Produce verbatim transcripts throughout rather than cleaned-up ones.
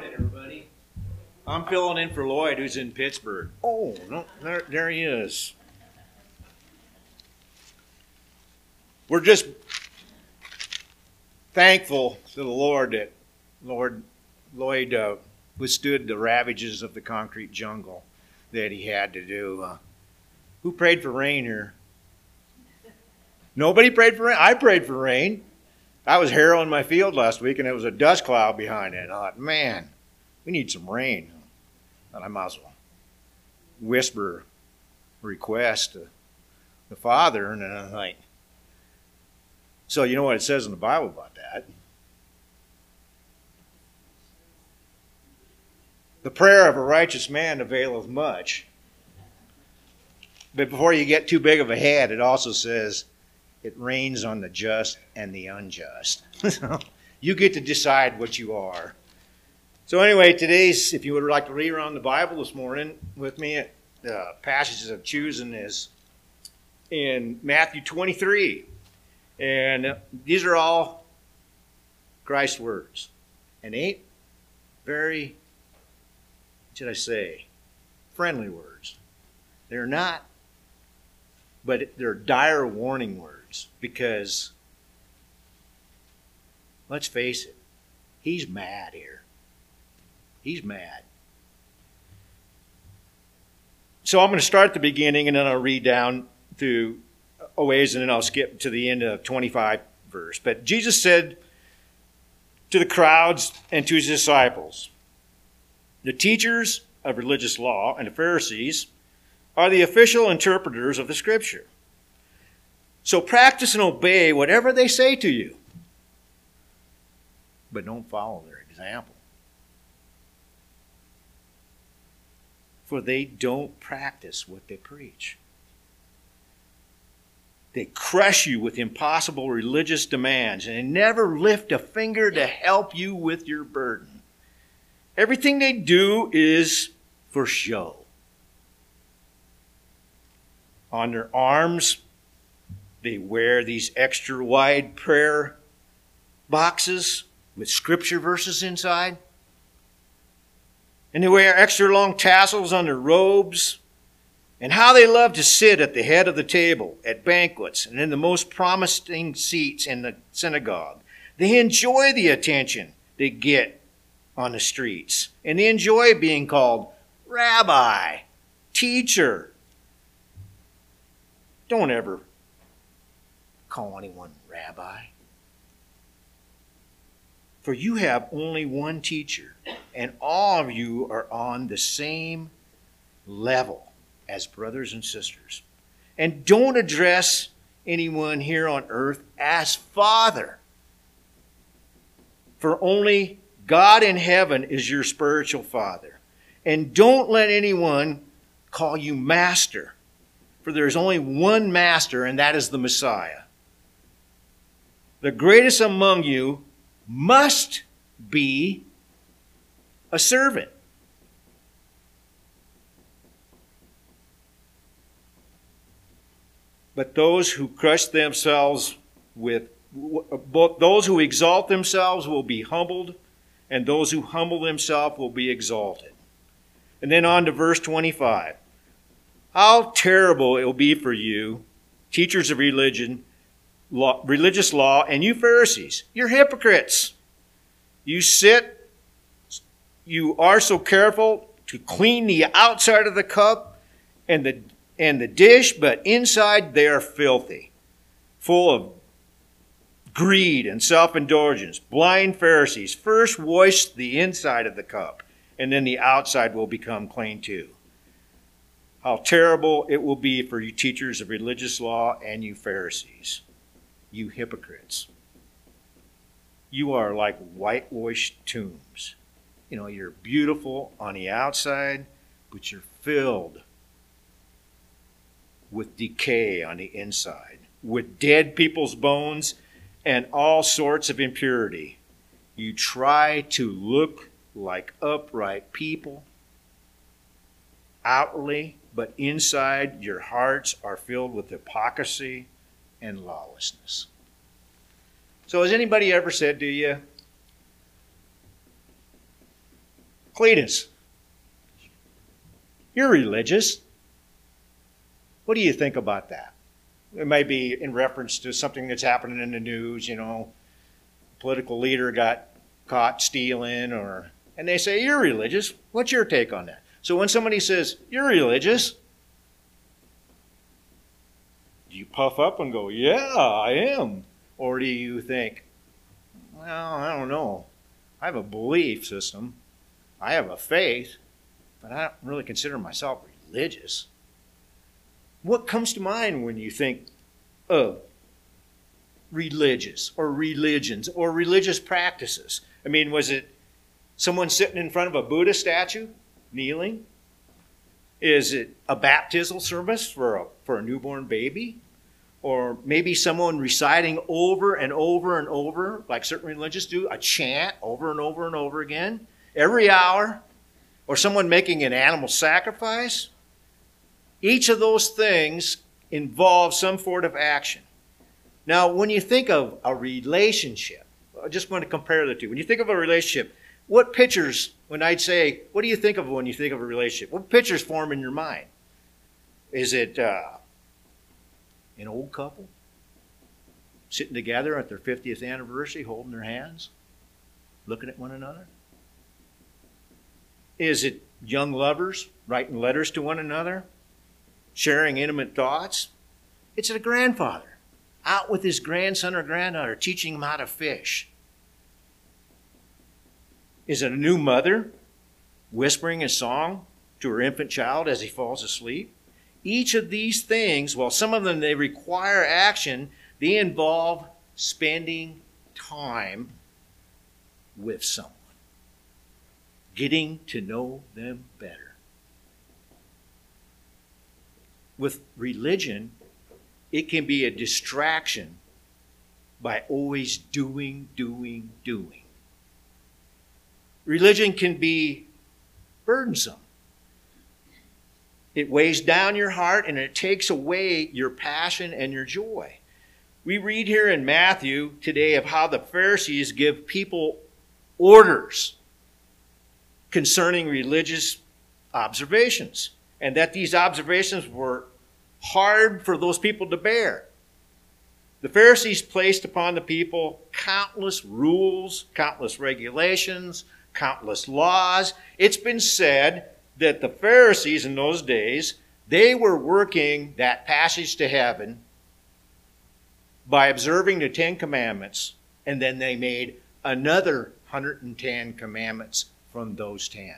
morning, everybody. I'm filling in for Lloyd, who's in Pittsburgh. Oh, no, there, there he is. We're just thankful to the Lord that Lord Lloyd uh, withstood the ravages of the concrete jungle that he had to do. Uh, who prayed for rain here? Nobody prayed for rain? I prayed for rain. I was harrowing my field last week, and it was a dust cloud behind it. And I thought, man, we need some rain. And I might as well whisper a request to the Father. And then I'm like, so you know what it says in the Bible about that? The prayer of a righteous man availeth much. But before you get too big of a head, it also says, it rains on the just and the unjust. You get to decide what you are. So anyway, today's, if you would like to read around the Bible this morning with me, the passages I've chosen is in Matthew twenty-three. And these are all Christ's words. And eight very, what should I say, friendly words. They're not, but they're dire warning words. Because, let's face it, he's mad here. He's mad. So I'm going to start at the beginning, and then I'll read down through a ways, and then I'll skip to the end of twenty-five verse. But Jesus said to the crowds and to his disciples, the teachers of religious law and the Pharisees are the official interpreters of the Scripture. So practice and obey whatever they say to you. But don't follow their example. For they don't practice what they preach. They crush you with impossible religious demands, and they never lift a finger to help you with your burden. Everything they do is for show. On their arms, they wear these extra wide prayer boxes with scripture verses inside. And they wear extra long tassels on their robes. And how they love to sit at the head of the table at banquets and in the most promising seats in the synagogue. They enjoy the attention they get on the streets. And they enjoy being called rabbi, teacher. Don't ever call anyone rabbi. For you have only one teacher, and all of you are on the same level as brothers and sisters. And don't address anyone here on earth as Father. For only God in heaven is your spiritual Father. And don't let anyone call you Master. For there is only one Master, and that is the Messiah. The greatest among you must be a servant. But those who crush themselves with, both those who exalt themselves will be humbled, and those who humble themselves will be exalted. And then on to verse twenty-five. How terrible it will be for you, teachers of religion, law, religious law, and you Pharisees. You're hypocrites. You sit, you are so careful to clean the outside of the cup and the and the dish, but inside they are filthy, full of greed and self-indulgence. Blind Pharisees, first wash the inside of the cup, and then the outside will become clean too. How terrible it will be for you teachers of religious law and you Pharisees, you hypocrites. You are like whitewashed tombs. You know, you're beautiful on the outside, but you're filled with decay on the inside, with dead people's bones and all sorts of impurity. You try to look like upright people outwardly, but inside your hearts are filled with hypocrisy and lawlessness. So has anybody ever said to you, Cletus, you're religious. What do you think about that? It might be in reference to something that's happening in the news, you know, a political leader got caught stealing, or, and they say, you're religious. What's your take on that? So when somebody says, you're religious, do you puff up and go, yeah, I am? Or do you think, well, I don't know. I have a belief system. I have a faith, but I don't really consider myself religious. What comes to mind when you think of religious or religions or religious practices? I mean, was it someone sitting in front of a Buddha statue, kneeling? Is it a baptismal service for a, for a newborn baby? Or maybe someone reciting over and over and over, like certain religions do, a chant over and over and over again, every hour? Or someone making an animal sacrifice? Each of those things involves some sort of action. Now, when you think of a relationship, I just want to compare the two. When you think of a relationship, what pictures, when I'd say, what do you think of when you think of a relationship? What pictures form in your mind? Is it uh, an old couple sitting together at their fiftieth anniversary, holding their hands, looking at one another? Is it young lovers writing letters to one another, sharing intimate thoughts? It's a grandfather out with his grandson or granddaughter, teaching him how to fish. Is it a new mother whispering a song to her infant child as he falls asleep? Each of these things, while some of them they require action, they involve spending time with someone, getting to know them better. With religion, it can be a distraction by always doing, doing, doing. Religion can be burdensome. It weighs down your heart and it takes away your passion and your joy. We read here in Matthew today of how the Pharisees give people orders concerning religious observations, and that these observations were hard for those people to bear. The Pharisees placed upon the people countless rules, countless regulations, countless laws. It's been said that the Pharisees in those days, they were working that passage to heaven by observing the Ten Commandments, and then they made another one hundred ten commandments from those ten.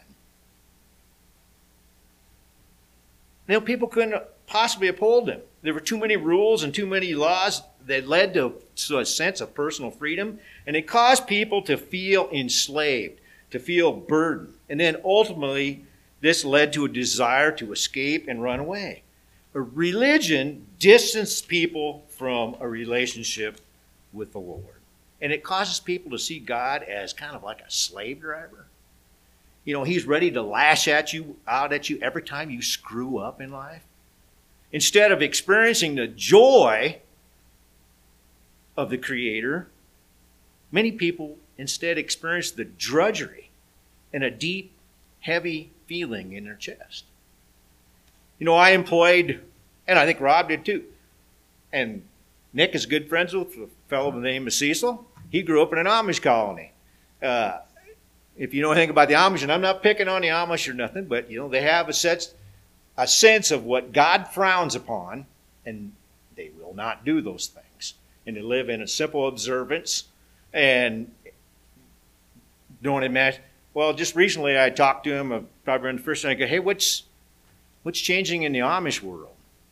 Now, people couldn't possibly uphold them. There were too many rules and too many laws that led to, to a sense of personal freedom, and it caused people to feel enslaved, to feel burdened. And then ultimately, this led to a desire to escape and run away. A religion distanced people from a relationship with the Lord. And it causes people to see God as kind of like a slave driver. You know, he's ready to lash at you, out at you every time you screw up in life. Instead of experiencing the joy of the Creator, many people instead experience the drudgery and a deep, heavy feeling in their chest. You know, I employed, and I think Rob did too, and Nick is good friends with a fellow by the name of Cecil. He grew up in an Amish colony. Uh, if you know anything about the Amish, and I'm not picking on the Amish or nothing, but, you know, they have a sense, a sense of what God frowns upon, and they will not do those things. And they live in a simple observance, and don't imagine. Well, just recently I talked to him, uh, probably on the first time, I go, hey, what's, what's changing in the Amish world?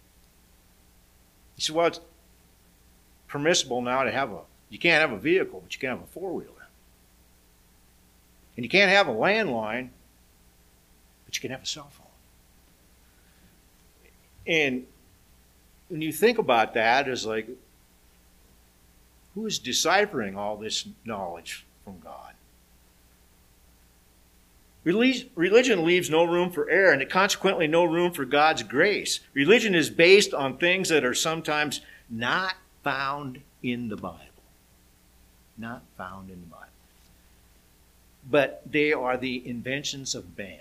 He said, well, it's permissible now to have a, you can't have a vehicle, but you can have a four-wheeler. And you can't have a landline, but you can have a cell phone. And when you think about that, it's like, who is deciphering all this knowledge from God? Religion leaves no room for error, and consequently no room for God's grace. Religion is based on things that are sometimes not found in the Bible. Not found in the Bible. but they are the inventions of man.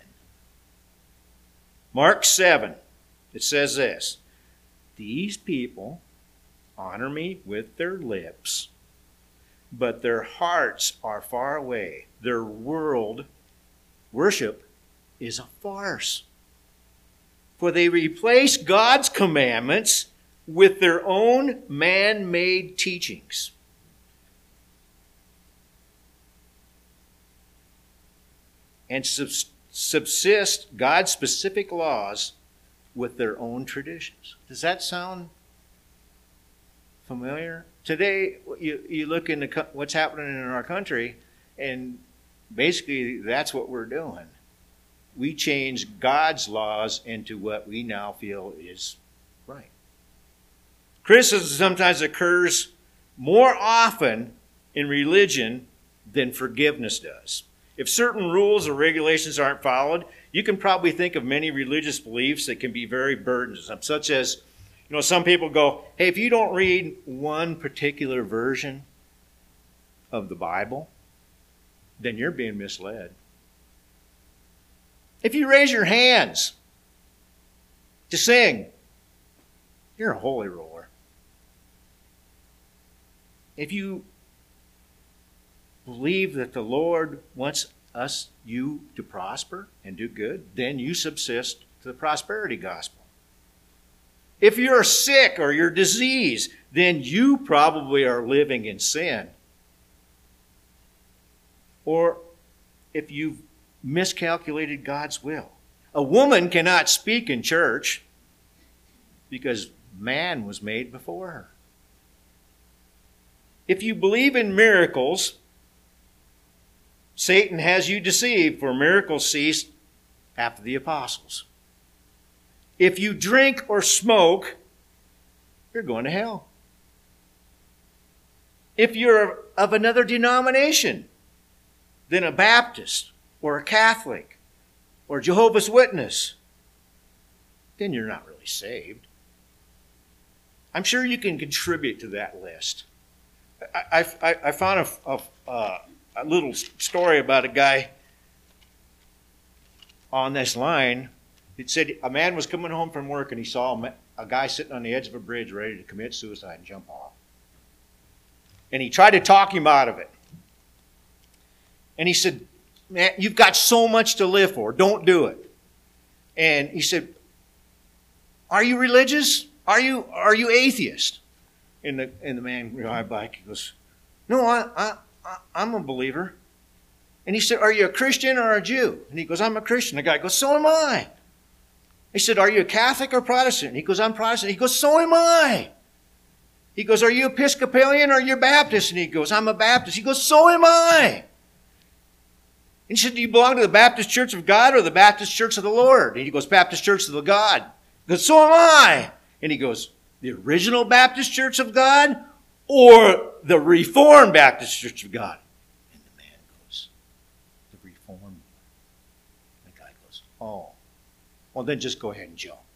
Mark seven, it says this, these people honor me with their lips, but their hearts are far away. Their world worship is a farce. For they replace God's commandments with their own man-made teachings. And subsist God's specific laws with their own traditions. Does that sound familiar? Today, you, you look into what's happening in our country, and basically that's what we're doing. We change God's laws into what we now feel is right. Criticism sometimes occurs more often in religion than forgiveness does. If certain rules or regulations aren't followed, you can probably think of many religious beliefs that can be very burdensome, such as, you know, some people go, hey, if you don't read one particular version of the Bible, then you're being misled. If you raise your hands to sing, you're a holy roller. If you believe that the Lord wants us, you, to prosper and do good, then you subsist to the prosperity gospel. If you're sick or you're diseased, then you probably are living in sin. Or if you've miscalculated God's will. A woman cannot speak in church because man was made before her. If you believe in miracles, Satan has you deceived, for miracles ceased after the apostles. If you drink or smoke, you're going to hell. If you're of another denomination than a Baptist or a Catholic or Jehovah's Witness, then you're not really saved. I'm sure you can contribute to that list. I, I, I found a, a, uh, a little story about a guy on this line. It said a man was coming home from work and he saw a, a guy sitting on the edge of a bridge ready to commit suicide and jump off. And he tried to talk him out of it. And he said, man, you've got so much to live for. Don't do it. And he said, are you religious? Are you are you atheist? And the and the man replied back, he goes, no, I, I, I, I'm a believer. And he said, are you a Christian or a Jew? And he goes, I'm a Christian. The guy goes, so am I. He said, are you a Catholic or Protestant? And he goes, I'm Protestant. He goes, so am I. He goes, are you Episcopalian or are you Baptist? And he goes, I'm a Baptist. He goes, so am I. And he said, do you belong to the Baptist Church of God or the Baptist Church of the Lord? And he goes, Baptist Church of the God. He goes, so am I. And he goes, the original Baptist Church of God or the Reformed Baptist Church of God? And the man goes, the Reformed. The guy goes, oh, well then just go ahead and jump.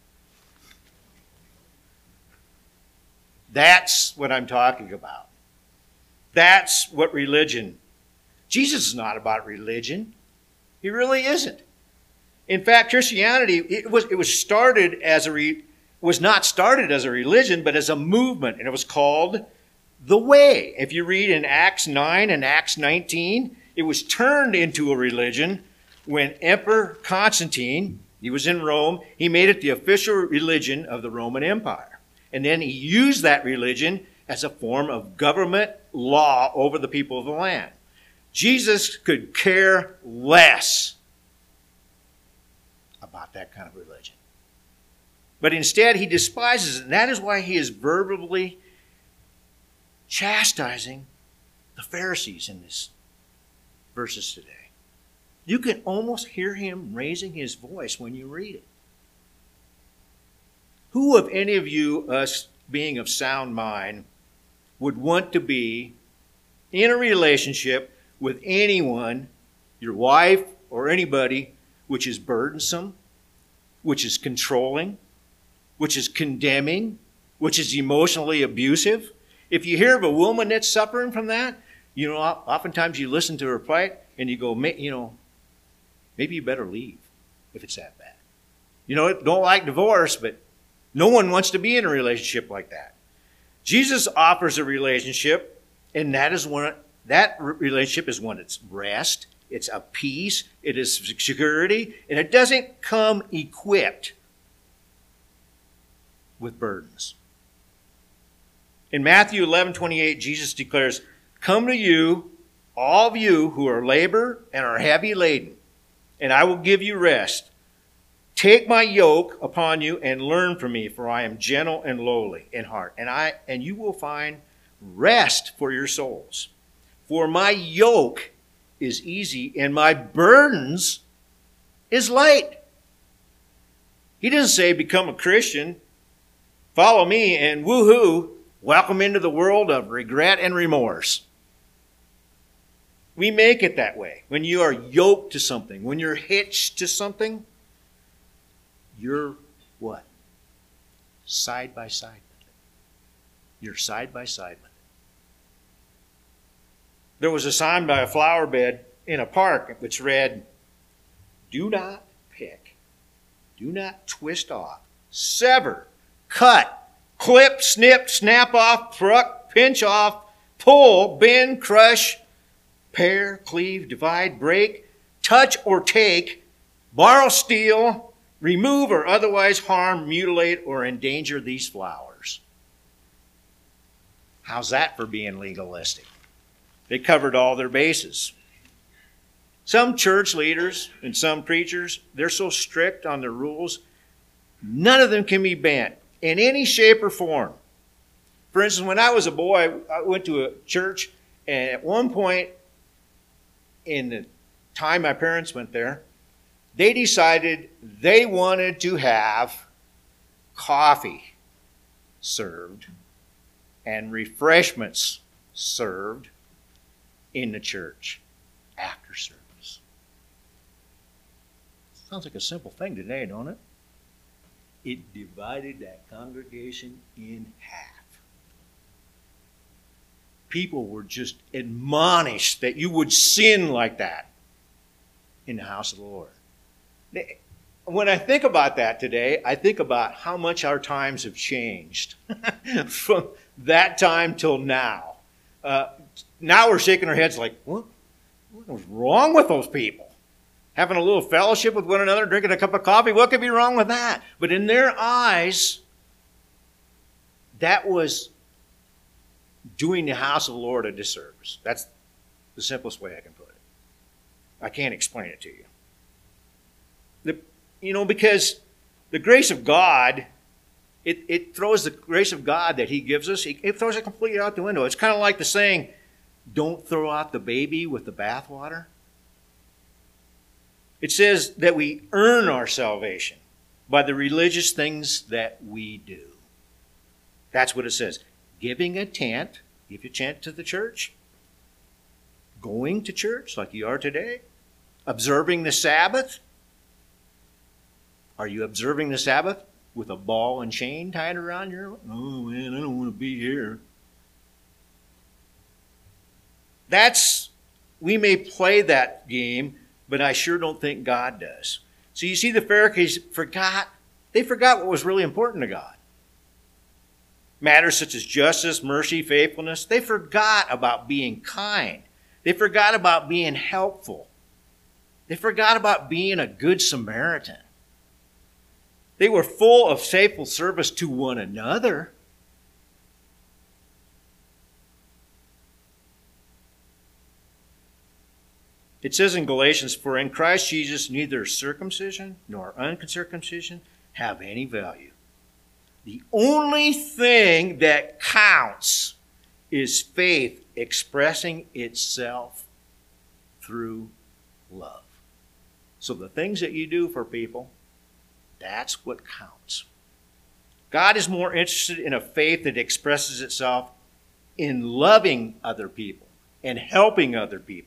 That's what I'm talking about. That's what religion. Jesus is not about religion. He really isn't. In fact, Christianity, it was, it was started as a re, was not started as a religion, but as a movement, and it was called the Way. If you read in Acts nine and Acts nineteen, it was turned into a religion when Emperor Constantine, he was in Rome, he made it the official religion of the Roman Empire. And then he used that religion as a form of government law over the people of the land. Jesus could care less about that kind of religion. But instead, he despises it, and that is why he is verbally chastising the Pharisees in this verses today. You can almost hear him raising his voice when you read it. Who of any of you, us being of sound mind, would want to be in a relationship with anyone, your wife or anybody, which is burdensome, which is controlling, which is condemning, which is emotionally abusive? If you hear of a woman that's suffering from that, You know, oftentimes you listen to her plight and you go, you know, maybe you better leave if it's that bad. You know, don't like divorce, but no one wants to be in a relationship like that. Jesus offers a relationship, and that is one. That relationship is one that's rest, it's a peace, it is security, and it doesn't come equipped with burdens. In Matthew eleven twenty-eight, Jesus declares, "Come to you, all of you who are labor and are heavy laden, and I will give you rest. Take my yoke upon you and learn from me, for I am gentle and lowly in heart, and I and you will find rest for your souls. For my yoke is easy and my burdens is light." He doesn't say become a Christian, follow me, and woohoo, welcome into the world of regret and remorse. We make it that way. When you are yoked to something, when you're hitched to something, you're what? Side by side with it. You're side by side with it. There was a sign by a flower bed in a park which read, "Do not pick, do not twist off, sever, cut, clip, snip, snap off, pluck, pinch off, pull, bend, crush, pare, cleave, divide, break, touch or take, borrow, steal, remove or otherwise harm, mutilate, or endanger these flowers." How's that for being legalistic? They covered all their bases. Some church leaders and some preachers, they're so strict on their rules, none of them can be bent in any shape or form. For instance, when I was a boy, I went to a church, and at one point in the time my parents went there, they decided they wanted to have coffee served and refreshments served in the church after service. Sounds like a simple thing today, don't it? It divided that congregation in half. People were just admonished that you would sin like that in the house of the Lord. When I think about that today, I think about how much our times have changed from that time till now. Uh, now we're shaking our heads like, what? What was wrong with those people? Having a little fellowship with one another, drinking a cup of coffee, what could be wrong with that? But in their eyes, that was doing the house of the Lord a disservice. That's the simplest way I can put it. I can't explain it to you. The, you know, because the grace of God, it, it throws the grace of God that He gives us, it, it throws it completely out the window. It's kind of like the saying, don't throw out the baby with the bathwater. It says that we earn our salvation by the religious things that we do. That's what it says. Giving a tent, give a tent to the church, going to church like you are today, observing the Sabbath. Are you observing the Sabbath with a ball and chain tied around your, oh man, I don't want to be here. That's, we may play that game, but I sure don't think God does. So you see, the Pharisees forgot, they forgot what was really important to God. Matters such as justice, mercy, faithfulness, they forgot about being kind. They forgot about being helpful. They forgot about being a good Samaritan. They were full of faithful service to one another. It says in Galatians, "For in Christ Jesus neither circumcision nor uncircumcision have any value. The only thing that counts is faith expressing itself through love." So the things that you do for people, that's what counts. God is more interested in a faith that expresses itself in loving other people and helping other people.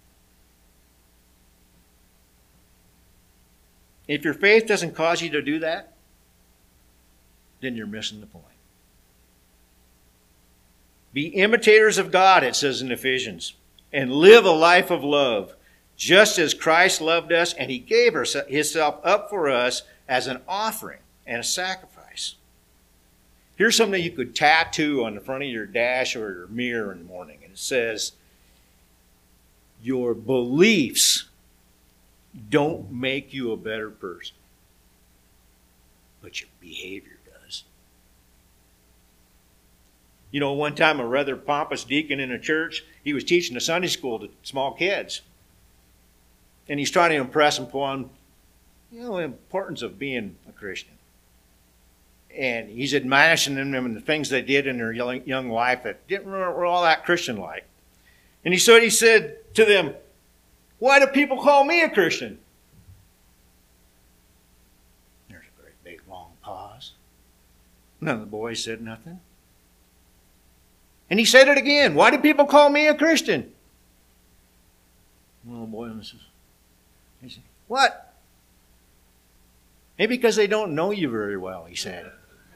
If your faith doesn't cause you to do that, then you're missing the point. Be imitators of God, it says in Ephesians, and live a life of love, just as Christ loved us, and he gave himself up for us as an offering and a sacrifice. Here's something you could tattoo on the front of your dash or your mirror in the morning. And it says, your beliefs don't make you a better person, but your behavior does. You know, one time a rather pompous deacon in a church, he was teaching a Sunday school to small kids. And he's trying to impress upon, you know, the importance of being a Christian. And he's admonishing them and the things they did in their young, young life that didn't were all that Christian-like. And he so he said to them, why do people call me a Christian? There's a great big long pause. None of the boys said nothing. And he said it again. Why do people call me a Christian? Well, boy, this is, he said, what? Maybe because they don't know you very well, he said.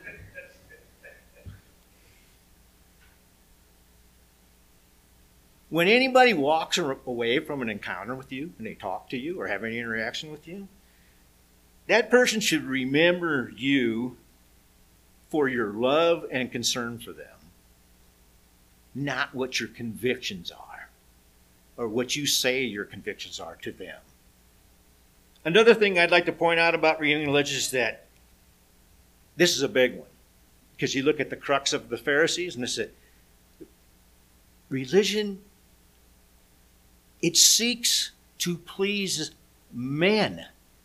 When anybody walks away from an encounter with you and they talk to you or have any interaction with you, that person should remember you for your love and concern for them, not what your convictions are or what you say your convictions are to them. Another thing I'd like to point out about religion is that this is a big one, because you look at the crux of the Pharisees and they said, religion, it seeks to please men.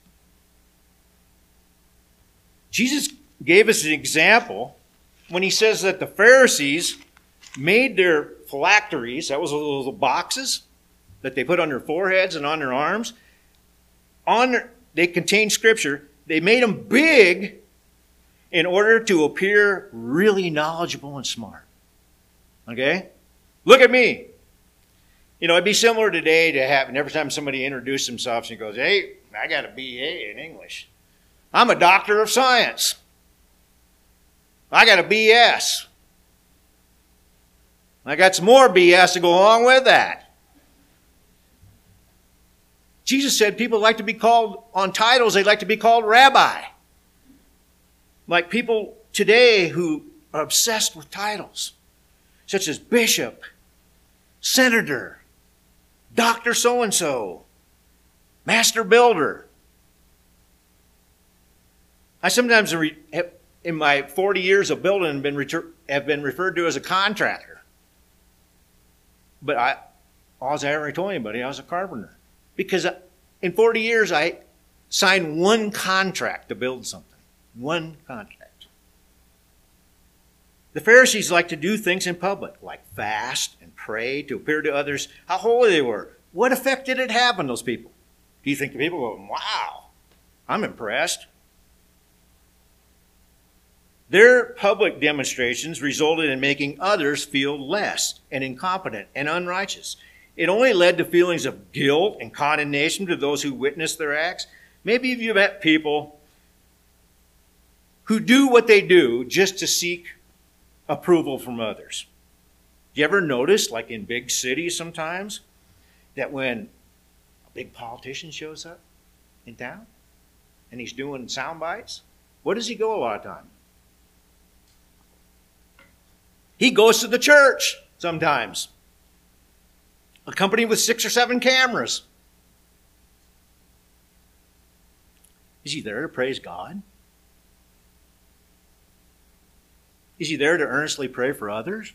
Jesus gave us an example when he says that the Pharisees made their phylacteries, that was those little boxes that they put on their foreheads and on their arms, on their, they contained scripture. They made them big in order to appear really knowledgeable and smart. Okay? Look at me. You know, it'd be similar today to have, and every time somebody introduces themselves and goes, hey, I got a B A in English. I'm a doctor of science. I got a B S. I got some more B S to go along with that. Jesus said people like to be called, on titles, they like to be called rabbi. Like people today who are obsessed with titles, such as bishop, senator, Doctor so-and-so, master builder. I sometimes, in my forty years of building, have been, have been referred to as a contractor. But I, all I ever told anybody, I was a carpenter. Because in forty years, I signed one contract to build something. One contract. The Pharisees like to do things in public, like fast and pray to appear to others how holy they were. What effect did it have on those people? Do you think the people go, wow, I'm impressed? Their public demonstrations resulted in making others feel less and incompetent and unrighteous. It only led to feelings of guilt and condemnation to those who witnessed their acts. Maybe you've met people who do what they do just to seek approval from others. Do you ever notice, like in big cities sometimes, that when a big politician shows up in town and he's doing sound bites, where does he go a lot of time? He goes to the church sometimes, accompanied with six or seven cameras. Is he there to praise God? Is he there to earnestly pray for others?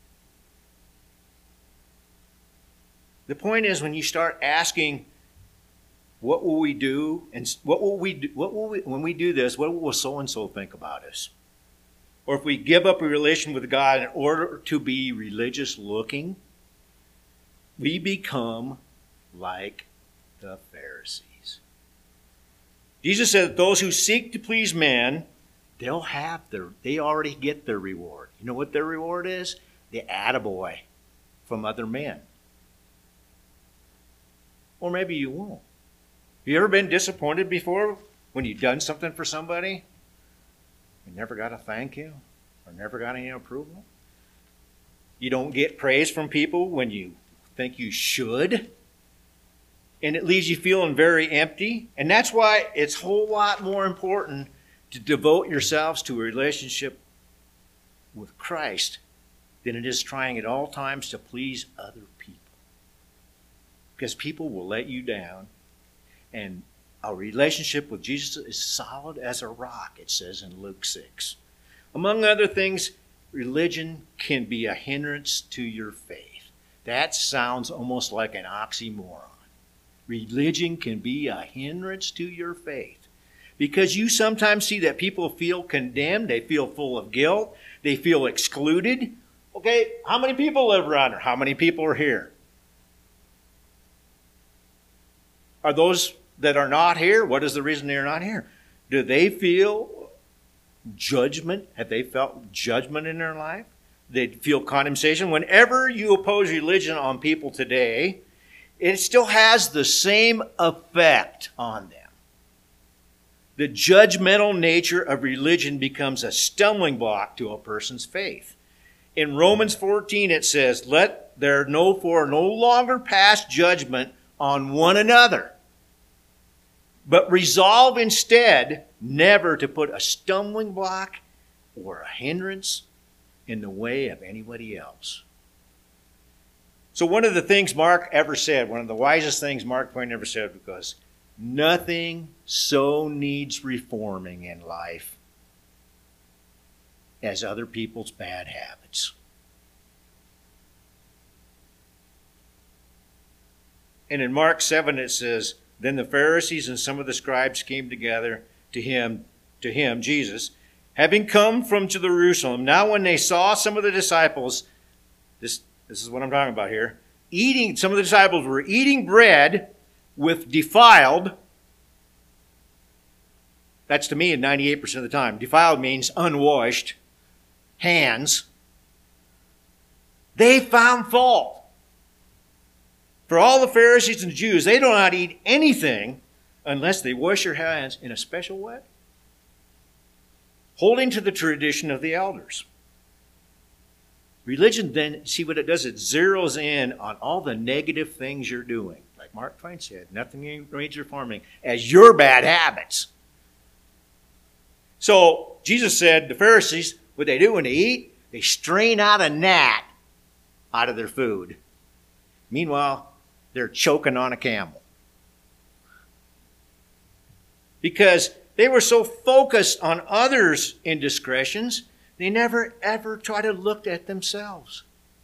The point is, when you start asking, what will we do? And what will we do? What will we, when we do this, what will so-and-so think about us? Or if we give up a relation with God in order to be religious looking, we become like the Pharisees. Jesus said that those who seek to please man, they'll have their, they already get their reward. You know what their reward is? The attaboy from other men. Or maybe you won't. Have you ever been disappointed before when you've done something for somebody? You never got a thank you or never got any approval? You don't get praise from people when you think you should. And it leaves you feeling very empty. And that's why it's a whole lot more important to devote yourselves to a relationship with Christ than it is trying at all times to please other people. Because people will let you down. And our relationship with Jesus is solid as a rock, it says in Luke six. Among other things, religion can be a hindrance to your faith. That sounds almost like an oxymoron. Religion can be a hindrance to your faith. Because you sometimes see that people feel condemned, they feel full of guilt, they feel excluded. Okay, how many people live around here? How many people are here? Are those that are not here, what is the reason they're not here? Do they feel judgment? Have they felt judgment in their life? They feel condemnation. Whenever you oppose religion on people today, it still has the same effect on them. The judgmental nature of religion becomes a stumbling block to a person's faith. In Romans fourteen it says, let there no for no longer pass judgment on one another, but resolve instead never to put a stumbling block or a hindrance in the way of anybody else. So one of the things Mark ever said, one of the wisest things Mark Twain ever said, because nothing so needs reforming in life as other people's bad habits. And in Mark seven it says, then the Pharisees and some of the scribes came together to him, to him, Jesus, having come from to Jerusalem. Now when they saw some of the disciples, this, this is what I'm talking about here, eating, some of the disciples were eating bread with defiled, that's to me ninety-eight percent of the time, defiled means unwashed, hands, they found fault. For all the Pharisees and Jews, they do not eat anything unless they wash their hands in a special way, holding to the tradition of the elders. Religion then, see what it does? It zeroes in on all the negative things you're doing. Like Mark Twain said, nothing needs reforming as your bad habits. So Jesus said the Pharisees, what they do when they eat, they strain out a gnat out of their food. Meanwhile, they're choking on a camel. Because they were so focused on others' indiscretions, they never ever try to look at themselves.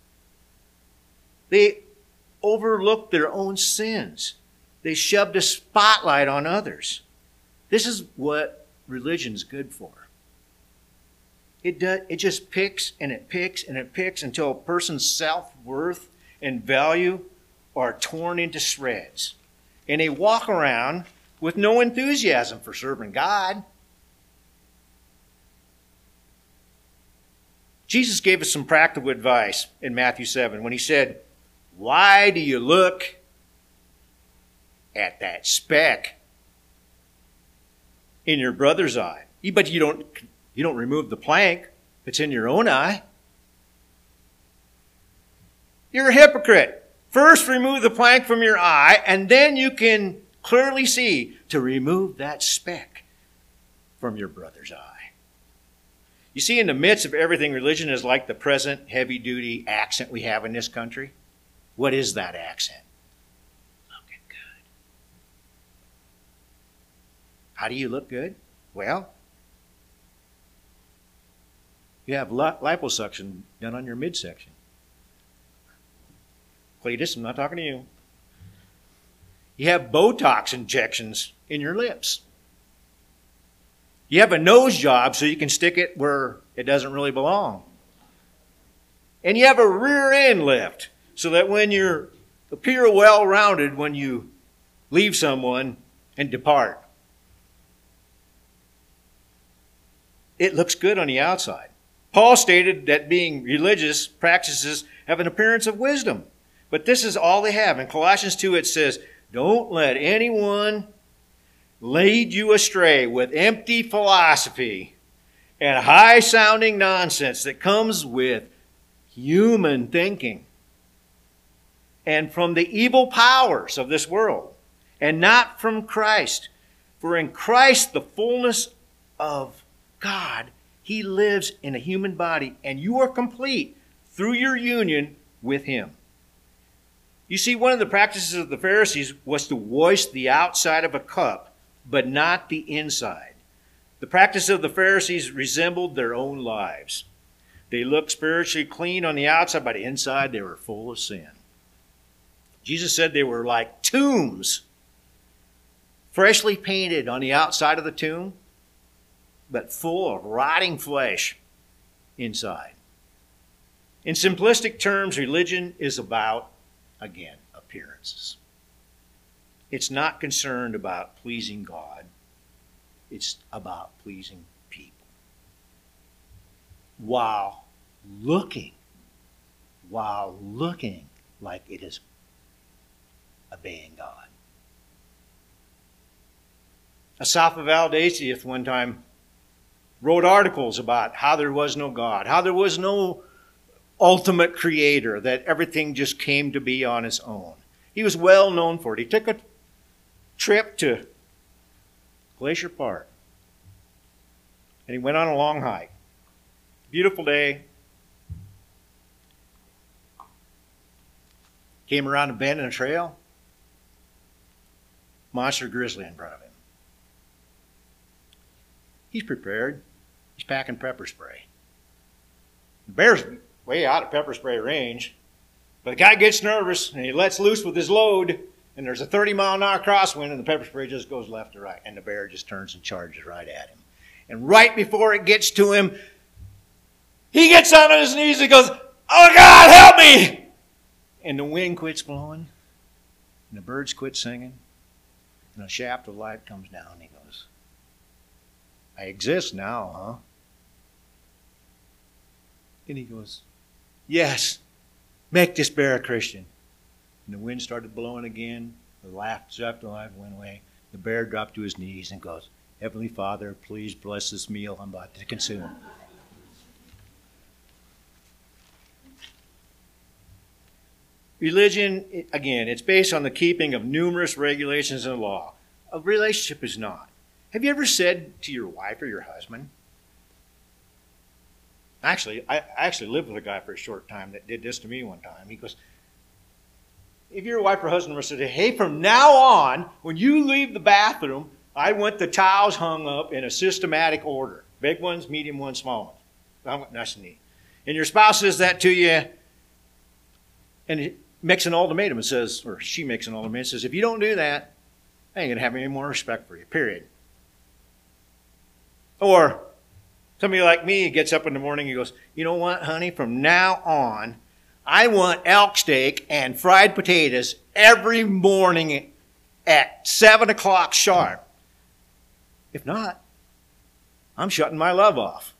They overlooked their own sins. They shoved a spotlight on others. This is what religion's good for. It does, it just picks and it picks and it picks until a person's self-worth and value are torn into shreds. And they walk around with no enthusiasm for serving God. Jesus gave us some practical advice in Matthew seven when he said, why do you look at that speck in your brother's eye? But you don't, you don't remove the plank that's in your own eye. You're a hypocrite. First, remove the plank from your eye, and then you can clearly see to remove that speck from your brother's eye. You see, in the midst of everything, religion is like the present heavy-duty accent we have in this country. What is that accent? Looking good. How do you look good? Well, you have liposuction done on your midsection. Cletus, I'm not talking to you. You have Botox injections in your lips. You have a nose job so you can stick it where it doesn't really belong. And you have a rear end lift so that when you appear well-rounded when you leave someone and depart. It looks good on the outside. Paul stated that being religious practices have an appearance of wisdom. But this is all they have. In Colossians two it says, don't let anyone lead you astray with empty philosophy and high-sounding nonsense that comes with human thinking and from the evil powers of this world, and not from Christ. For in Christ, the fullness of God, He lives in a human body, and you are complete through your union with Him. You see, one of the practices of the Pharisees was to wash the outside of a cup, but not the inside. The practice of the Pharisees resembled their own lives. They looked spiritually clean on the outside, but inside they were full of sin. Jesus said they were like tombs, freshly painted on the outside of the tomb, but full of rotting flesh inside. In simplistic terms, religion is about, again, appearances. It's not concerned about pleasing God. It's about pleasing people. While looking, while looking like it is obeying God. Asaph of Aldacius one time wrote articles about how there was no God, how there was no ultimate creator, that everything just came to be on its own. He was well known for it. He took a trip to Glacier Park, and he went on a long hike. Beautiful day. Came around a bend in a trail. Monster grizzly in front of him. He's prepared. He's packing pepper spray. The bear's way out of pepper spray range, but the guy gets nervous and he lets loose with his load, and there's a thirty mile an hour crosswind, and the pepper spray just goes left to right, and the bear just turns and charges right at him. And right before it gets to him, he gets on his knees and goes, "Oh God, help me!" And the wind quits blowing, and the birds quit singing, and a shaft of light comes down, and he goes, "I exist now, huh?" And he goes, "Yes, make this bear a Christian." And the wind started blowing again. The laugh, shaft of light went away. The bear dropped to his knees and goes, "Heavenly Father, please bless this meal I'm about to consume." Religion, again, it's based on the keeping of numerous regulations and law. A relationship is not. Have you ever said to your wife or your husband, actually, I actually lived with a guy for a short time that did this to me one time. He goes, if your wife or husband were to say, "Hey, from now on, when you leave the bathroom, I want the towels hung up in a systematic order. Big ones, medium ones, small ones." That's neat. And your spouse says that to you, and it makes an ultimatum and says, or she makes an ultimatum and says, "If you don't do that, I ain't going to have any more respect for you, period." Or somebody like me gets up in the morning and goes, "You know what, honey, from now on, I want elk steak and fried potatoes every morning at seven o'clock sharp. If not, I'm shutting my love off."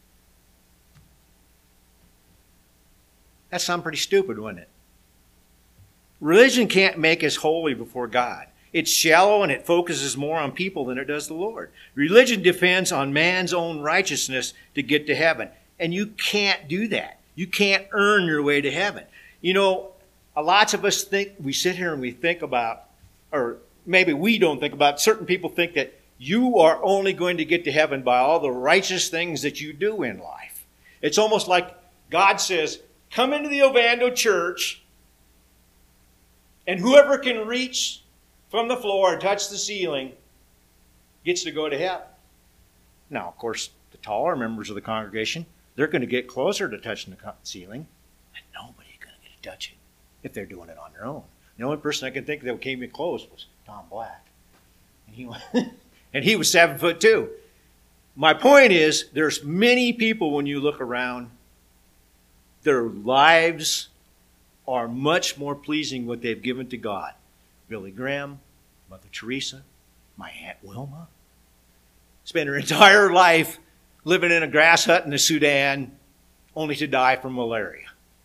That sounds pretty stupid, wouldn't it? Religion can't make us holy before God. It's shallow and it focuses more on people than it does the Lord. Religion depends on man's own righteousness to get to heaven. And you can't do that. You can't earn your way to heaven. You know, a lots of us think, we sit here and we think about, or maybe we don't think about, certain people think that you are only going to get to heaven by all the righteous things that you do in life. It's almost like God says, come into the Ovando church, and whoever can reach from the floor and touch the ceiling gets to go to heaven. Now, of course, the taller members of the congregation, they're going to get closer to touching the ceiling, and nobody's going to get to touch it if they're doing it on their own. The only person I can think that came in close was Tom Black. And he, and he was seven foot two. My point is, there's many people when you look around, their lives are much more pleasing what they've given to God. Billy Graham, Mother Teresa, my Aunt Wilma, spent her entire life living in a grass hut in the Sudan, only to die from malaria.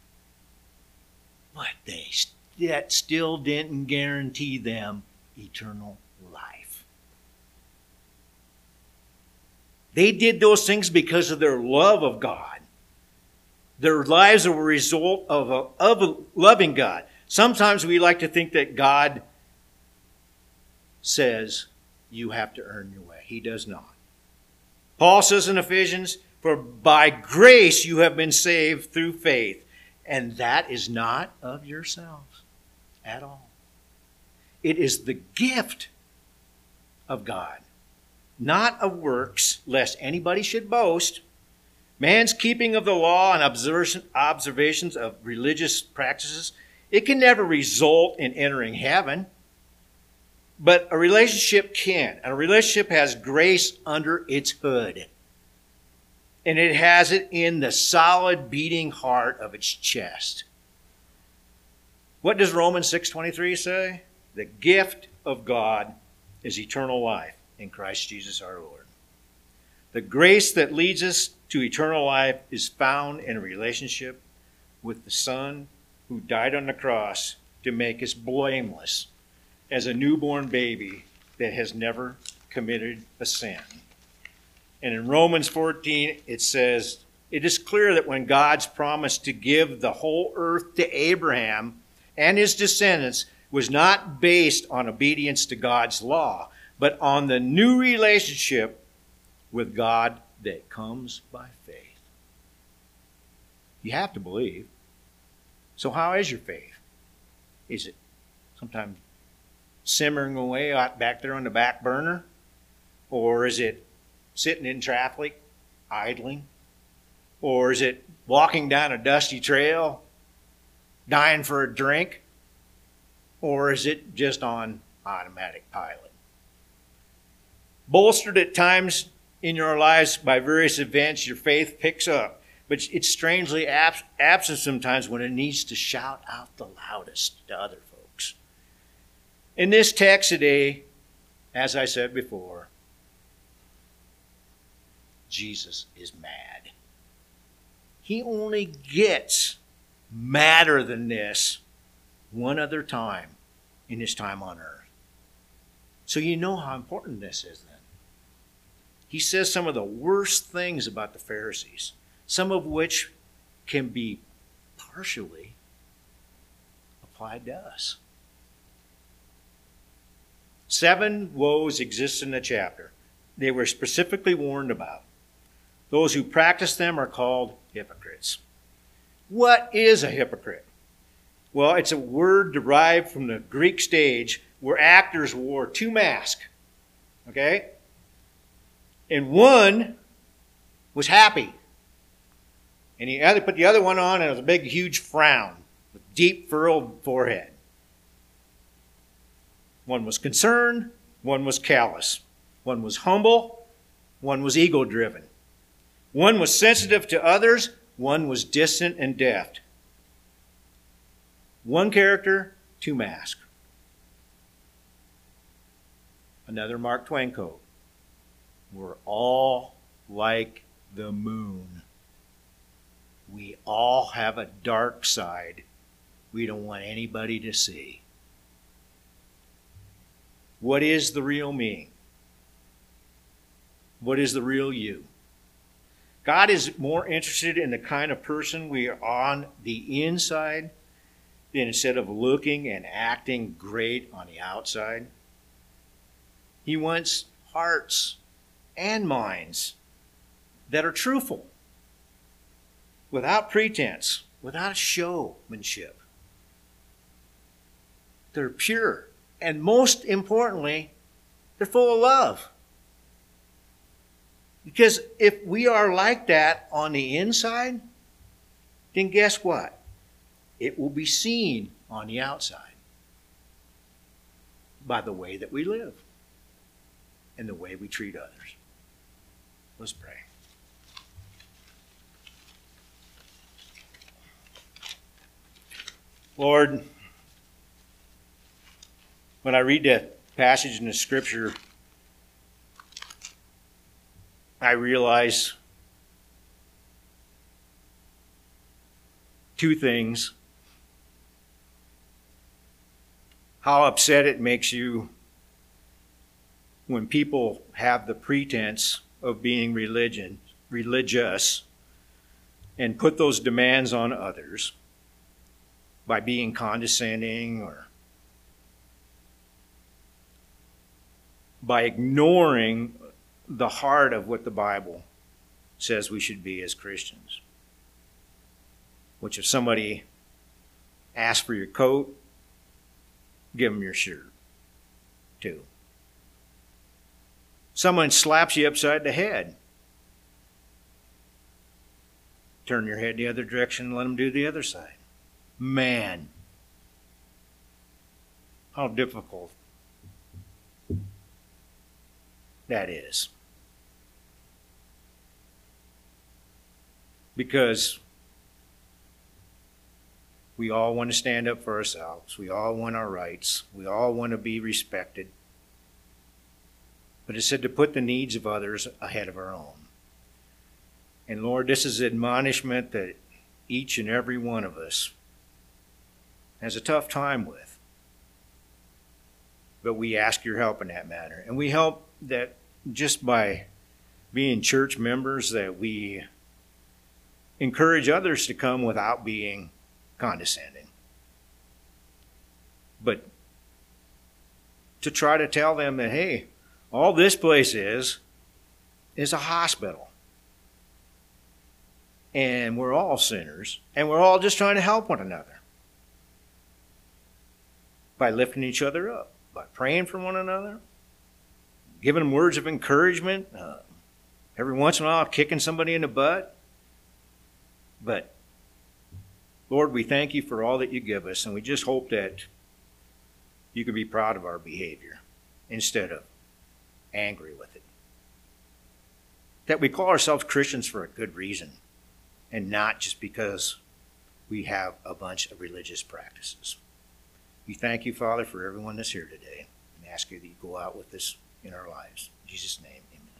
But they, that still didn't guarantee them eternal life. They did those things because of their love of God. Their lives are a result of, a, of a loving God. Sometimes we like to think that God says you have to earn your way. He does not. Paul says in Ephesians, for by grace you have been saved through faith, and that is not of yourselves at all. It is the gift of God, not of works, lest anybody should boast. Man's keeping of the law and observations of religious practices, it can never result in entering heaven. But a relationship can. And a relationship has grace under its hood. And it has it in the solid beating heart of its chest. What does Romans six twenty-three say? The gift of God is eternal life in Christ Jesus our Lord. The grace that leads us to eternal life is found in a relationship with the Son who died on the cross to make us blameless as a newborn baby that has never committed a sin. And in Romans fourteen, it says, it is clear that when God's promise to give the whole earth to Abraham and his descendants was not based on obedience to God's law, but on the new relationship with God that comes by faith. You have to believe. So how is your faith? Is it sometimes simmering away out back there on the back burner? Or is it sitting in traffic, idling? Or is it walking down a dusty trail, dying for a drink? Or is it just on automatic pilot? Bolstered at times in your lives by various events, your faith picks up. But it's strangely abs- absent sometimes when it needs to shout out the loudest to other folks. In this text today, as I said before, Jesus is mad. He only gets madder than this one other time in his time on earth. So you know how important this is then. He says some of the worst things about the Pharisees, some of which can be partially applied to us. Seven woes exist in the chapter. They were specifically warned about. Those who practice them are called hypocrites. What is a hypocrite? Well, it's a word derived from the Greek stage where actors wore two masks. Okay? And one was happy. And he other, put the other one on and it was a big, huge frown with deep furrowed forehead. One was concerned, one was callous. One was humble, one was ego-driven. One was sensitive to others, one was distant and deaf. One character, two masks. Another Mark Twain quote. We're all like the moon. We all have a dark side we don't want anybody to see. What is the real me? What is the real you? God is more interested in the kind of person we are on the inside than instead of looking and acting great on the outside. He wants hearts and minds that are truthful, without pretense, without showmanship. They're pure. And most importantly, they're full of love. Because if we are like that on the inside, then guess what? It will be seen on the outside by the way that we live and the way we treat others. Let's pray. Lord, when I read that passage in the scripture, I realize two things. How upset it makes you when people have the pretense of being religion, religious, and put those demands on others by being condescending or by ignoring the heart of what the Bible says we should be as Christians. Which if somebody asks for your coat, give them your shirt, too. Someone slaps you upside the head, turn your head the other direction and let them do the other side. Man, how difficult that is. Because we all want to stand up for ourselves. We all want our rights. We all want to be respected. But it said to put the needs of others ahead of our own. And Lord, this is admonishment that each and every one of us has a tough time with. But we ask your help in that matter. And we help that just by being church members, that we encourage others to come without being condescending. But to try to tell them that, hey, all this place is, is a hospital. And we're all sinners, and we're all just trying to help one another by lifting each other up, by praying for one another, giving them words of encouragement, uh, every once in a while kicking somebody in the butt. But, Lord, we thank you for all that you give us, and we just hope that you can be proud of our behavior instead of angry with it. That we call ourselves Christians for a good reason, and not just because we have a bunch of religious practices. We thank you, Father, for everyone that's here today, and ask you that you go out with us in our lives. In Jesus' name, amen.